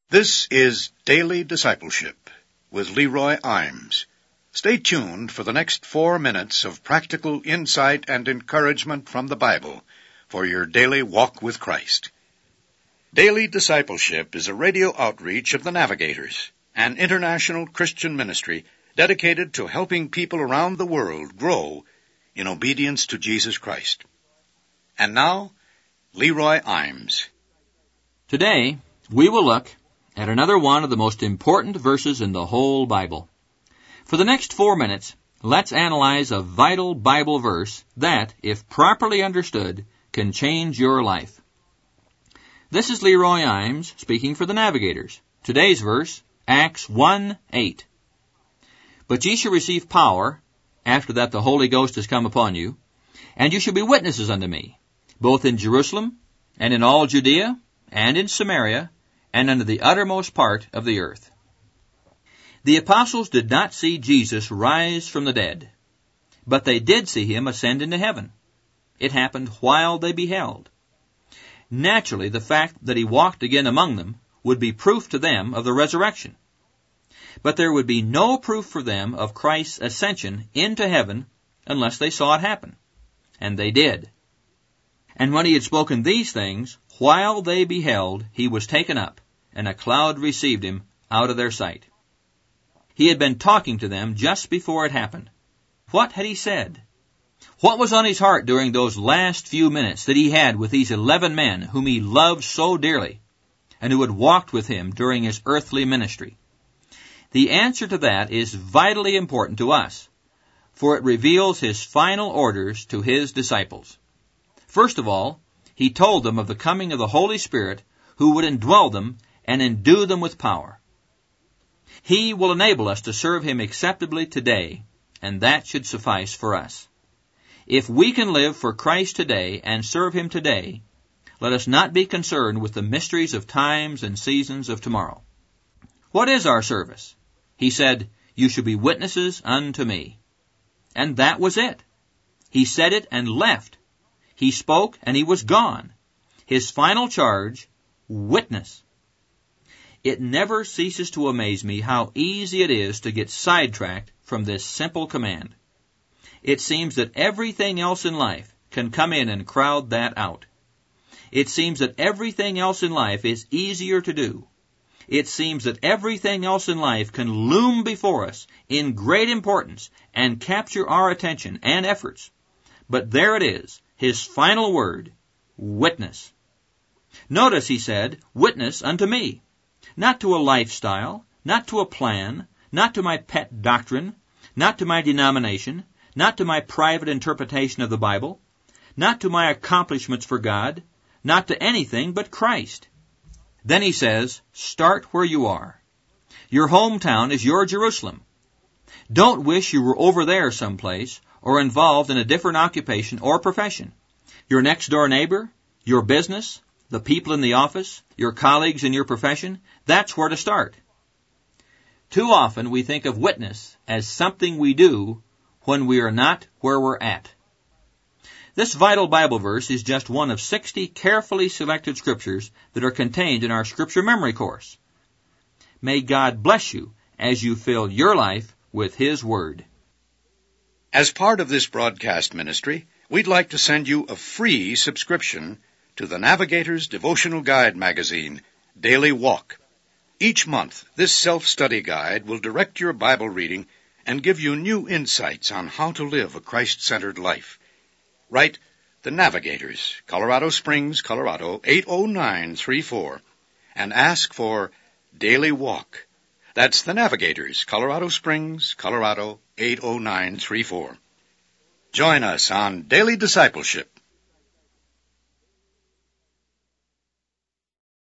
This is Daily Discipleship with Leroy Imes. Stay tuned for the next 4 minutes of practical insight and encouragement from the Bible for your daily walk with Christ. Daily Discipleship is a radio outreach of the Navigators, an international Christian ministry dedicated to helping people around the world grow in obedience to Jesus Christ. And now, Leroy Imes. Today, we will look at another one of the most important verses in the whole Bible. For the next 4 minutes, let's analyze a vital Bible verse that, if properly understood, can change your life. This is Leroy Imes speaking for the Navigators. Today's verse, Acts 1:8. But ye shall receive power, after that the Holy Ghost has come upon you, and you shall be witnesses unto me, both in Jerusalem, and in all Judea, and in Samaria, and unto the uttermost part of the earth. The apostles did not see Jesus rise from the dead, but they did see him ascend into heaven. It happened while they beheld. Naturally, the fact that he walked again among them would be proof to them of the resurrection. But there would be no proof for them of Christ's ascension into heaven unless they saw it happen. And they did. And when he had spoken these things, while they beheld, he was taken up, and a cloud received him out of their sight. He had been talking to them just before it happened. What had he said? What was on his heart during those last few minutes that he had with these 11 men whom he loved so dearly, and who had walked with him during his earthly ministry? The answer to that is vitally important to us, for it reveals his final orders to his disciples. First of all, he told them of the coming of the Holy Spirit, who would indwell them and endue them with power. He will enable us to serve him acceptably today, and that should suffice for us. If we can live for Christ today and serve him today, let us not be concerned with the mysteries of times and seasons of tomorrow. What is our service? He said, "You shall be witnesses unto me." And that was it. He said it and left. He spoke and he was gone. His final charge, witness. It never ceases to amaze me how easy it is to get sidetracked from this simple command. It seems that everything else in life can come in and crowd that out. It seems that everything else in life is easier to do. It seems that everything else in life can loom before us in great importance and capture our attention and efforts. But there it is, his final word, witness. Notice he said, witness unto me. Not to a lifestyle, not to a plan, not to my pet doctrine, not to my denomination, not to my private interpretation of the Bible, not to my accomplishments for God, not to anything but Christ. Then he says, start where you are. Your hometown is your Jerusalem. Don't wish you were over there someplace or involved in a different occupation or profession. Your next door neighbor, your business, the people in the office, your colleagues in your profession, that's where to start. Too often we think of witness as something we do when we are not where we're at. This vital Bible verse is just one of 60 carefully selected scriptures that are contained in our scripture memory course. May God bless you as you fill your life with his word. As part of this broadcast ministry, we'd like to send you a free subscription to the Navigator's Devotional Guide magazine, Daily Walk. Each month, this self-study guide will direct your Bible reading and give you new insights on how to live a Christ-centered life. Write The Navigators, Colorado Springs, Colorado, 80934, and ask for Daily Walk. That's The Navigators, Colorado Springs, Colorado, 80934. Join us on Daily Discipleship